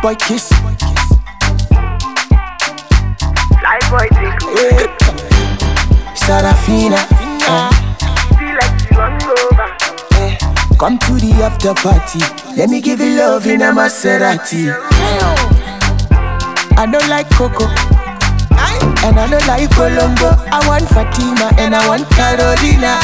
boy kiss. Life boy take Sarafina, feel like you hungover. come to the after party. Let me give you love in a Maserati. I don't like Coco, and I don't like Colombo. I want Fatima and I want Carolina.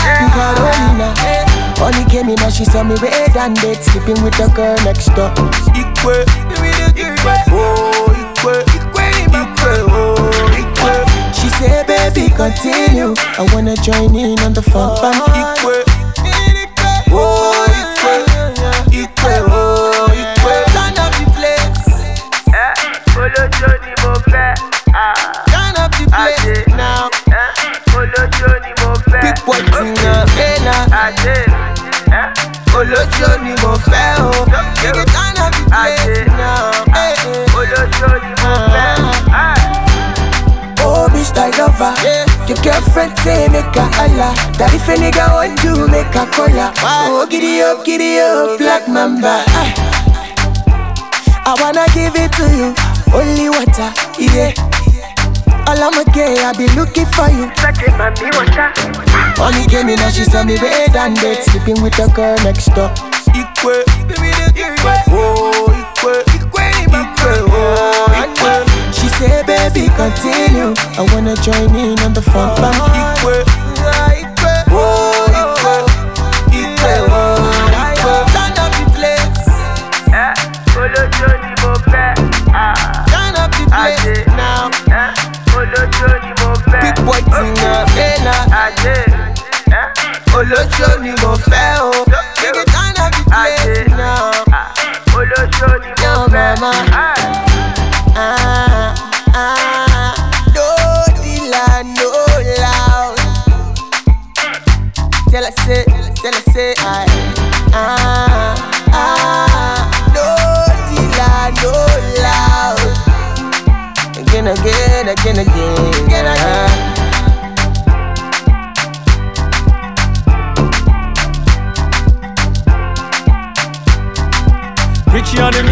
Only came in and she saw me red and dead, sleeping with the girl next door. Ikwe, oh Ikwe, oh Ikwe. She said, baby, continue. I wanna join in on the fun. Ikwe, oh Ikwe, oh Ikwe. Turn up the place. Follow Johnny Mofe. Turn up the place now. Follow Johnny Mofe. Big boy thing now. Olojo ni mo fẹ́ o. Take it turn up the place now. Follow Johnny Mofe. Oh, Mr. Lover, your girlfriend say make a holla. That if a nigga want you, make a cola. Oh, giddy up, Black Mamba. I wanna give it to you, only water, yeah. All I'm okay, I be looking for you. Sucking mommy water. Only came in and she saw me red and dead, sleeping with the girl next door. Ikwe, oh Ikwe, oh Ikwe. She said, baby, continue. I wanna join in on the fun. Ikwe, oh Ikwe, oh Ikwe. Turn up the place. Follow Johnny Mofe. Turn up the place now. Follow Johnny Mofe. Big boy thing now. Olojo ni mo fẹ́ o. Take it turn up the place now. Follow Johnny No Mofe. mama. No dealer, no loud. Tell her say I. No dealer, no loud. Again. Richie on the